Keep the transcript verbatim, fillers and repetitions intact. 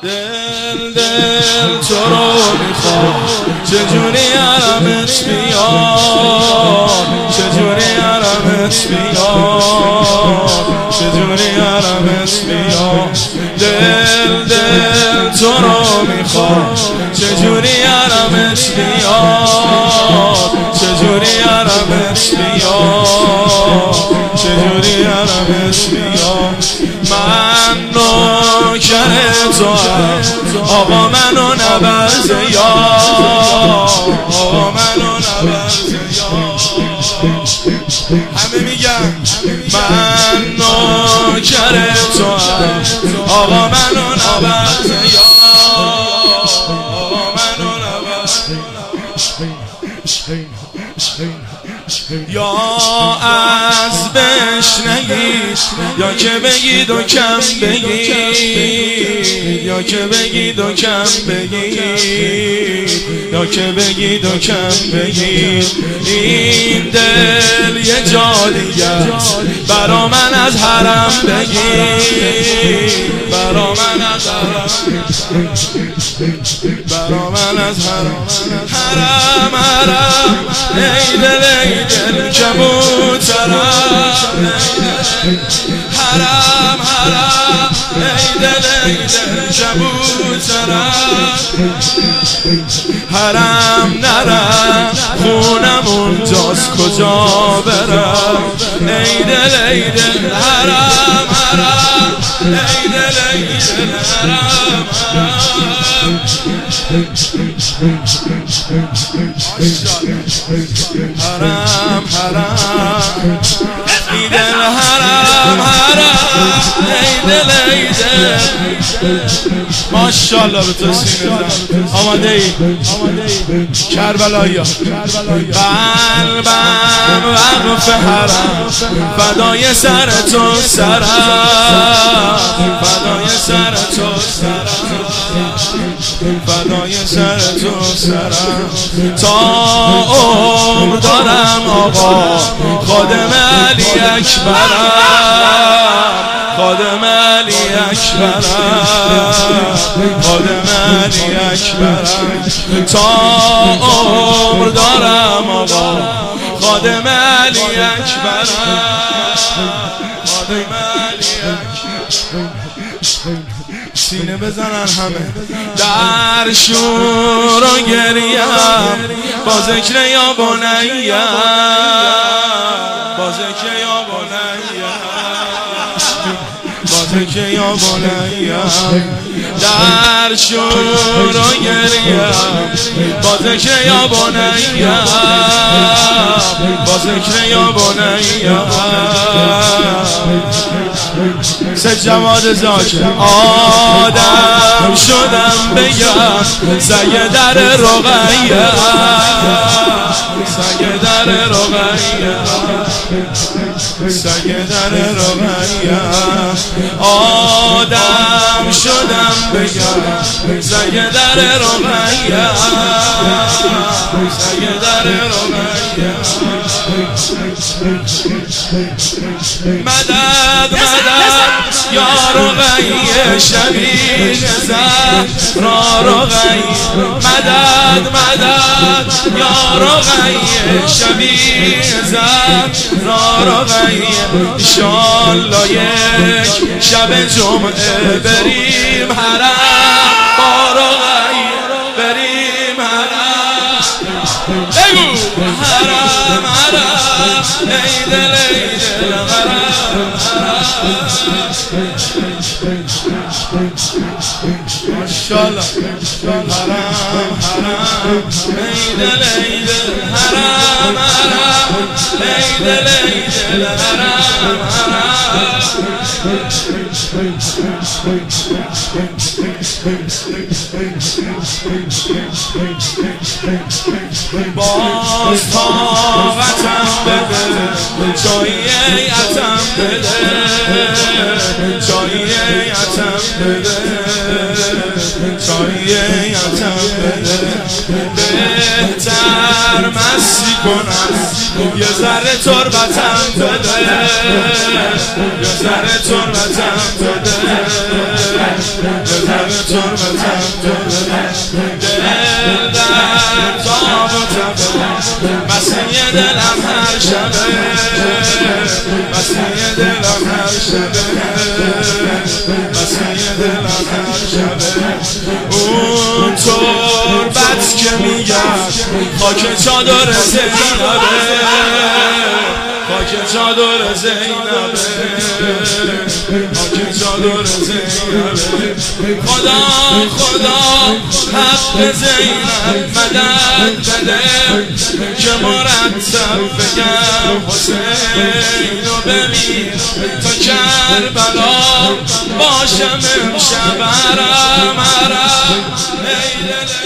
دل دل تو رو میخوام، چجوری عرمت بیاد، چجوری عرمت بیاد، چجوری عرمت بیاد. دل دل تو رو میخوام، چجوری عرمت بیاد، چجوری عرمت بیاد، چجوری عرمت بیاد. من نوکر تو هم، آقا منو نبر زیاد، آقا منو نبر زیاد. همه میگن من نوکر تو هم، آقا منو نبر زیاد، آقا منو نبر. یا از بشنگید یا که بگید و کم بگید، یا که بگید و کم بگید، یا که بگید و کم بگید. این دل یه جا دیگر برا من از حرم بگید، برا من از حرم، برا من از حرم. حرم حرم ای دل ای دل کبوترم، حرم حرم ای دل ای دل کبوترم. حرم نرم خونم اونجاست کجا برم، ای دل ای دل حرم حرم ای دل ای دل حرم حرم. حرم حرم ای دل حرم حرم ای دل ای دل. ماشاءالله به تو سینه آماده ای کربلایی ها. قلبم وقف حرم، فدای سر تو سرم، فدای سر تو سرم، فدای سر تو سرم. تا عمر دارم آقا خادم علی اکبرم، خادم علی اکبرم، خادم علی اکبرم. تا عمر دارم آقا خادم علی اکبرم، خادم علی اکبرم. سینه بزنن همه در شور و گریم، با ذکر یا بنیم، با ذکر یا بنیم، با ذکر یا بنیم. در شور و گریم، با ذکر یا بنیم، با ذکر یا بنیم. سه جواد زاکر آدم شدم بگم، سگ در رقیه، سگ در رقیه، سگ در رقیه. آدم شدم بگم، سگ در رقیه، سگ در رقیه. مدد مدد یا رقیه شبیه زهرا رقیه، مدد مدد یا رقیه شبیه زهرا رقیه. انشالله یک شب جمعه بریم حرم با رقیه، بریم حرم. بگو حرم حرم ای دل ای دل حرم حرم. ماشاءالله حرم حرم ای دل ای دل حرم حرم ای دل ای دل حرم حرم. باز طاقتم بده، جایی عتم بده، جایی عتم بده، جایی عتم بده. بهتر مستی کنم یه ذره تربتم بده، یه ذره تربتم بده، یه ذره تربتم دل در تاب و تبه مسیح دلم هر شبه مسیح دلم هر شبه مسیح دلم هر شبه اون تربت که میگرد خاک چادر زینبه خاک چادر زینبه خاک چادر زینبه خدا خدا حق زینب مدد بده که مرتب بگم حسین رو ببین تا کربلا باشم امشب عرم عرم